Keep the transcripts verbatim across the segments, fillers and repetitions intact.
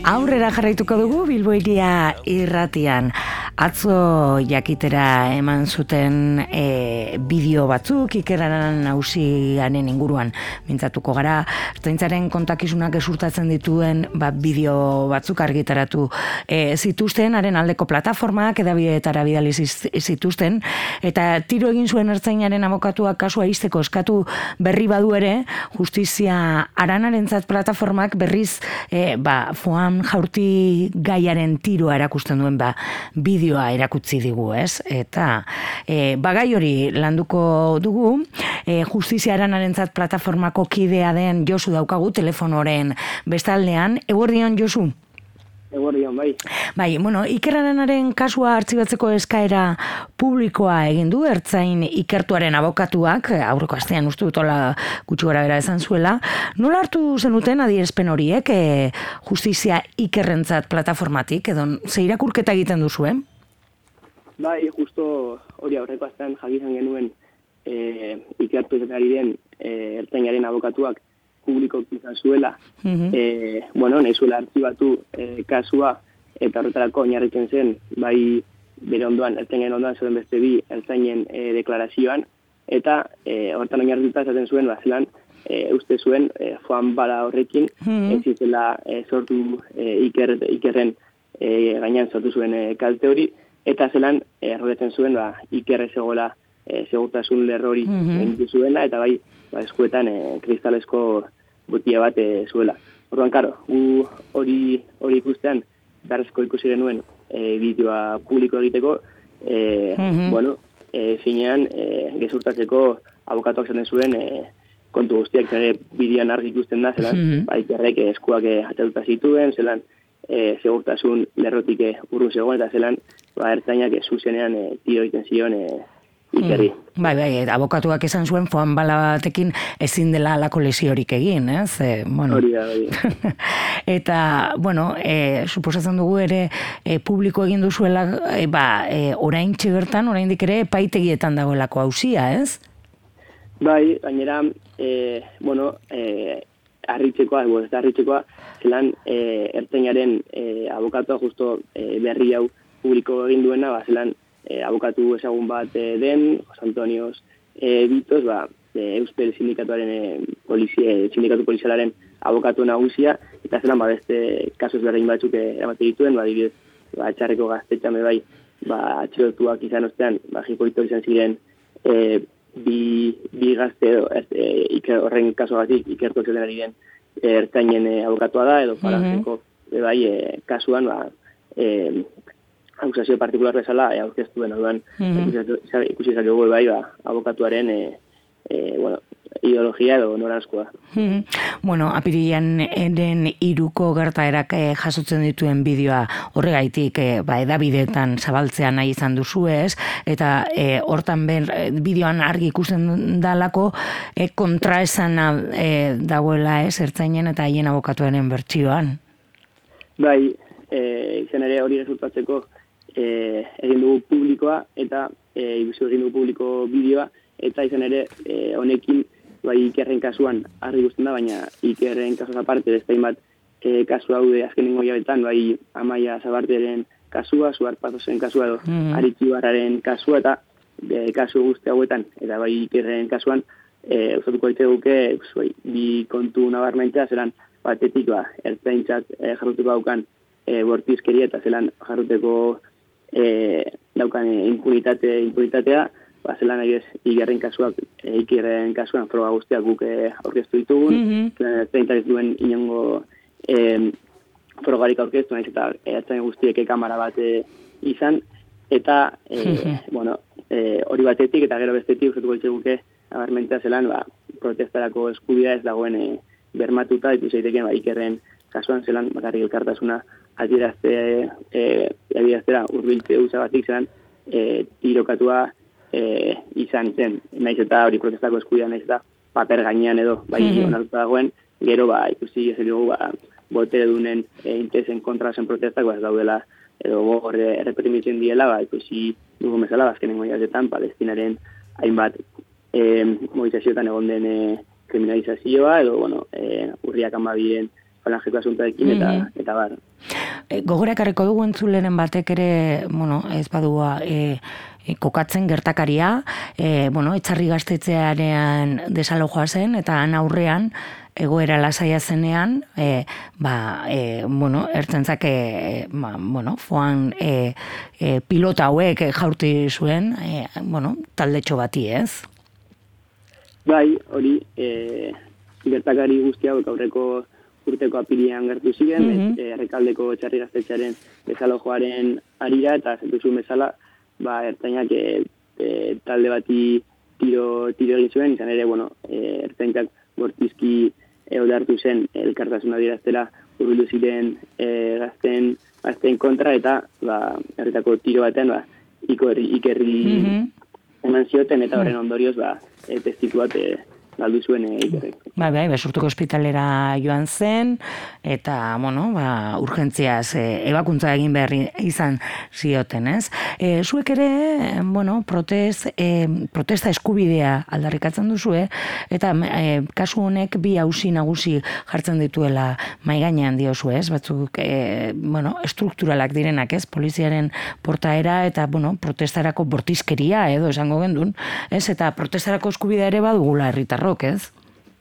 Aurrera jarraituko dugu Bilbo Hiria irratian. Atzo jakitera eman zuten e, bideo batzuk Ikeraren auziaren inguruan mintzatuko gara. Ertzaintzaren kontakizunak gezurtatzen dituen ba, bideo batzuk argitaratu e, zituzten, haren aldeko plataformak edabideetara bidali zituzten, eta tiro egin zuen ertzainaren abokatuak kasua ixteko eskatu berri badu ere, Justizia Aranarentzat plataformak berriz e, ba, Foam Jaurti gaiaren tiroa erakusten duen ba, bideoa erakutsi digu, ez? Eta e, bagai hori landuko dugu, e, Justizia Aranarentzat plataformako kidea den Josu daukagu telefonoren bestaldean. Eguerdion, Josu? Eguerdion, bai. Bai, bueno, Iker Aranaren kasua artxibatzeko eskaera publikoa egin du, ertzain ikertuaren abokatuak, aurreko astean uste dutola gutxi gora bera esan zuela. Nola hartu zenuten adierazpen horiek e, Justizia Ikerrentzat plataformatik, edo ze irakurketa egiten duzuen? Bai, justo hori aurreko astean jakizan genuen e, ikertu ari den e, ertzainaren abokatuak publiko izan zuela, mm-hmm. e, bueno, nahi zuela artxibatu e, kasua, eta horretarako oinarritzen zen, bai bere ondoan, ertzainen ondoan zeuden beste bi ertzainen e, deklarazioan, eta e, horretan oinarrituta esaten zuen, bazelan, e, uste zuen, e, Foam bala horrekin, mm-hmm. ez zizela e, sortu e, iker, ikerren e, gainean sortu zuen e, kalte hori, eta zelan errodetzen zuen, ba, Iker ezegoela e, segurtasun lerrori mm-hmm. zuela, eta bai, ba, eskuetan e, kristalesko botia bat e, zuela. Orduan, karo, gu hori hori ikustean, beharrezko ikusi genuen e, bideoa publiko egiteko, e, mm-hmm. bueno, e, finean, e, gezurtatzeko abokatuak zaten zuen e, kontu guztiak ere bideoan argi ikusten da, zelan, mm-hmm. ba, Ikerrek eskuak e, atatuta zituen, zelan, e, segurtasun lerrotik e, urrun zegoen, eta zelan, ba, ertzainak e, zuzenean e, tiro egiten zion e, Ikerri. Mm. Bai, bai, abokatuak esan zuen Foam bala batekin ezin dela alako lesiorik egin, ez? E, bueno. Hori da, hori. Eta, bueno, e, suposatzen dugu ere e, publiko egin duzuela, e, ba, e, orain txibertan, oraindik ere epaitegietan dagoelako auzia, ez? Bai, gainera, e, bueno, e, arritzekoa, bueno, ez da arritzekoa, zelan e, ertzainaren e, abokatua justo e, berri hau publiko egin duena, ba, zelan E, abokatu ezagun bat e, den, Jose Antonio e, Bitos, ba, e, Euspel sindikatuaren, e, polizia, e, sindikatu polizialaren abokatu nagusia, eta zelan ba, beste kasos berrein batzuk eramaten dituen, ba, dibidez, ba, txarreko gaztetxame bai, ba, atxilotuak izan ostean, ba, jipolito izan ziren, e, bi, bi gazte edo, e, iker, horren kaso batik, ikertu zuten ari den e, ertzainen e, abokatua da, edo parazeko, mm-hmm. e, bai, e, kasuan, ba, e, akusazio partikular bezala e, aurkeztu den, orduan, mm-hmm. ikusi izakegu bai, ba, abokatuaren e, e, bueno, ideologia edo noranzkoa. Mm-hmm. Bueno, apirilean den hiruko gertaerak e, jasotzen dituen bideoa horregaitik e, ba, edabideetan zabaltzea nahi izan duzu ez, eta e, hortan ben bideoan argi ikusten dalako e, kontraesana e, dagoela ez, ertzainen eta haien abokatuaren bertsioan. Bai, e, izan ere hori resultatzeko E, egin dugu publikoa eta e, ikusi egin dugu publiko bideoa eta izan ere e, honekin bai Ikerren kasuan argi guztien da, baina Ikerren kasuaz aparte beste hainbat e, kasu haude azkenengo hilabetean, bai Amaia Zabarteren kasua, Suar Pazosen kasua edo mm. Aritzi Barraren kasua eta e, kasu guzti hauetan eta bai Ikerren kasuan e, usatuko daite duke bai, bi kontu nabarmentzea zelan batetik ba, ertzaintzat e, jarruteko daukan e, bortizkeria eta zelan jarruteko E, daukan e, impunitate, impunitatea, ba, zelan nahi ez, Ikerren kasuak, e, Ikerren kasuan froga guztiak guk e, aurkeztu ditugun, mm-hmm. zelan ez duen inongo e, frogarik aurkeztu, nahiz eta ertzain guztiek kamara bat e, izan, eta, e, mm-hmm. bueno, e, hori batetik eta gero bestetik, usatuko ditzeguke, abarmentea zelan, ba, protestarako eskubidea ez dagoen e, bermatuta, ditu zeiteken, ba, Ikerren kasuan zelan, bakarrik elkartasuna adierazte, e, adieraztera urbiltze usagatik zelan e, tirokatua e, izan zen. Naiz eta hori protestako eskubidea, naiz eta paper gainean edo, bai mm-hmm. onartuta dagoen, gero ba, ikusi ez dugu ba, botere dunen e, interesen kontra zen protestak, ba, ez daudela, edo gogor errepetimitzen diela, ba, ikusi dugu mesala, azkenengo jazetan, Palestinaren hainbat e, mobilizazioetan egon den e, kriminalizazioa, edo, bueno, e, urriak amabien falangeko asuntarekin, eta, mm-hmm. eta bar. e, gogorakarriko dugu entzuleren batek ere, bueno, ez badua e, e, kokatzen gertakaria, e, bueno, etxarri gaztetxearean desalojoa zen, eta han aurrean, egoera lasaia zenean, e, ba, e, bueno, ertzentzak, e, ba, bueno, foan e, e, pilota hauek jaurti zuen, e, bueno, taldetxo bati, ez? Bai, hori, e, gertakari guzti hauek aurreko urteko apirian gertu ziren, mm -hmm. e, Errekaldeko txarri gaztetxearen desalojoaren arira, eta zetuzun bezala, ba, ertzainak e, e, talde bati tiro, tiro egin zuen, izan ere, bueno, e, ertzainak bortizki edo hartu zen elkartasuna adieraztera hurbildu ziren e, gazten, gazten kontra, eta ba, herritako tiro batean ba, ikerri, ikerri mm -hmm. eman zioten, eta horren ondorioz ba, e, testitu bat e, galdu zuen e, ikerrek. Bai, bai, Basurtuko ospitalera joan zen, eta, bueno, ba, urgentziaz e, ebakuntza egin behar izan zioten, ez? E, zuek ere, bueno, protest, e, protesta eskubidea aldarrikatzen duzue, eta e, kasu honek bi auzi nagusi jartzen dituela mahai gainean diozu, ez? Batzuk, e, bueno, estrukturalak direnak, ez? Poliziaren portaera, eta, bueno, protestarako bortizkeria, edo esango gendun, ez? Eta protestarako eskubidea ere badugula herritarrok, ez?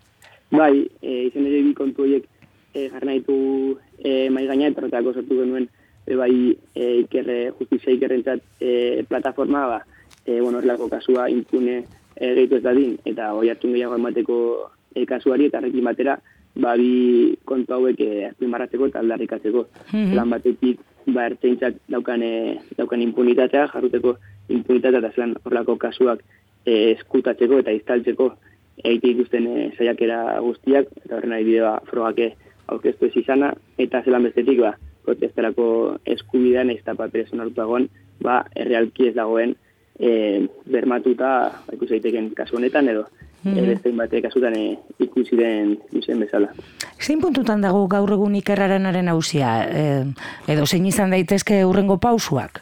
Bai, e, izan ere bi kontu horiek e, jarri nahitu e, mai gaina, eta horretako sortu genuen e, bai e, ikerre, justizia ikerrentzat e, plataforma, ba, e, bueno, horrelako kasua impune e, gehitu ez dadin, eta hori hartun gehiago emateko e, kasuari, eta horrekin batera, ba, bi kontu hauek e, azpimarratzeko eta aldarrikatzeko. Mm-hmm. Lan batetik, ba, ertzaintzak daukan, e, daukan impunitatea, jarruteko impunitatea, eta zelan horrelako kasuak e, eskutatzeko eta iztaltzeko egite ikusten e, saiakera guztiak, eta horren nahi bidea frogake aurkeztu ez izana, eta zelan bestetik, ba, protestarako eskubidean ez da paperes onartuagoan, ba, errealki ez dagoen e, bermatuta, ba, ikus daiteken kasu honetan, edo mm-hmm. e, bestein batek kasutan e, ikusi den ikusen bezala. Zein puntutan dago gaur egun ikerrarenaren hausia, e, edo zein izan daitezke hurrengo pausuak?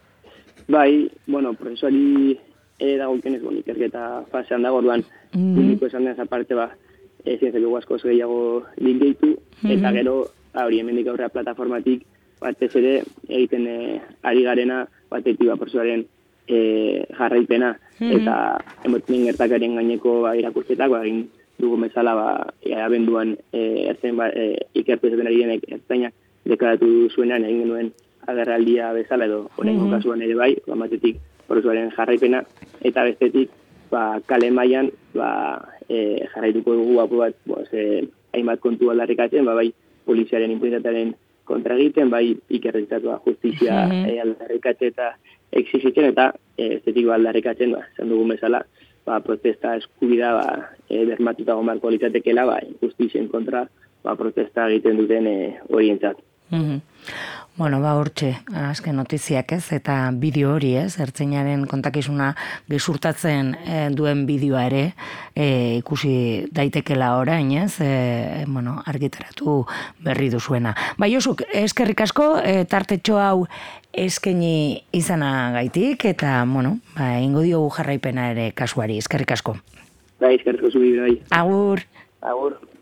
Bai, bueno, prozesuari e, dago kenez, bon, ikerketa fasean dago, orduan, mm-hmm. publiko esan denaz aparte, ba, e, zientzeko askoz gehiago linkeitu, mm-hmm. eta gero, hori, hemendik aurrera plataformatik, batez ere, egiten e, ari garena, batetik, ba, prozesuaren e, jarraipena, mm-hmm. eta emotzen gertakarien gaineko ba, irakurketak, ba, egin dugu bezala, ba, e, abenduan e, ertzen, ba, e, ikertu ezaten ari denek ertzainak deklaratu zuenean, egin genuen agerraldia bezala, edo horrengo mm-hmm. kasuan ere bai, ba, batetik, prozesuaren jarraipena, eta bestetik, ba, kale mailan ba, e, jarraituko dugu apu bat, boz, e, hainbat kontu aldarrikatzen, ba, bai, poliziaren impunitatearen kontra egiten, bai, ikerretatua justizia mm-hmm. e, aldarrikatzen eta exigitzen, eta e, estetik aldarrikatzen, ba, esan dugun bezala, ba, protesta eskubida, ba, e, bermatuta gomarko litzatekela, ba, justizien kontra, ba, protesta egiten duten e, horientzat. Mm-hmm. Bueno, ba, hortxe, azken notiziak ez, eta bideo hori ez, ertzainaren kontakizuna gezurtatzen e, duen bideoa ere, e, ikusi daitekela orain ez, e, bueno, argitaratu berri duzuena. Ba, Josuk, eskerrik asko, e, tartetxo hau eskaini izanagaitik, eta, bueno, ba, ingo diogu jarraipena ere kasuari, eskerrik asko. Bai, eskerrik asko zu bideo, bai. Agur. Agur.